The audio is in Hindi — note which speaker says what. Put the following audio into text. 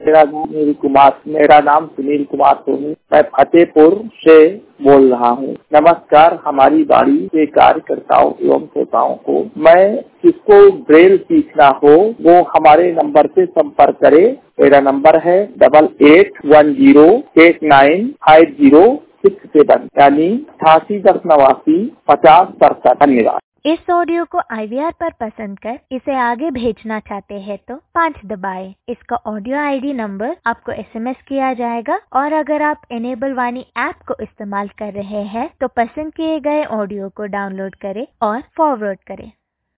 Speaker 1: मेरा नाम सुनील कुमार सोनी, मैं फतेहपुर से बोल रहा हूँ। नमस्कार हमारी बाड़ी के कार्यकर्ताओं एवं श्रोताओं को। मैं जिसको ब्रेल सीखना हो वो हमारे नंबर से संपर्क करे। मेरा नंबर है 8810895067 यानी 8810895067। धन्यवाद।
Speaker 2: इस ऑडियो को IVR पर पसंद कर इसे आगे भेजना चाहते हैं तो 5 दबाएं। इसका ऑडियो ID नंबर आपको SMS किया जाएगा और अगर आप इनेबल वाणी ऐप को इस्तेमाल कर रहे हैं तो पसंद किए गए ऑडियो को डाउनलोड करें और फॉरवर्ड करें।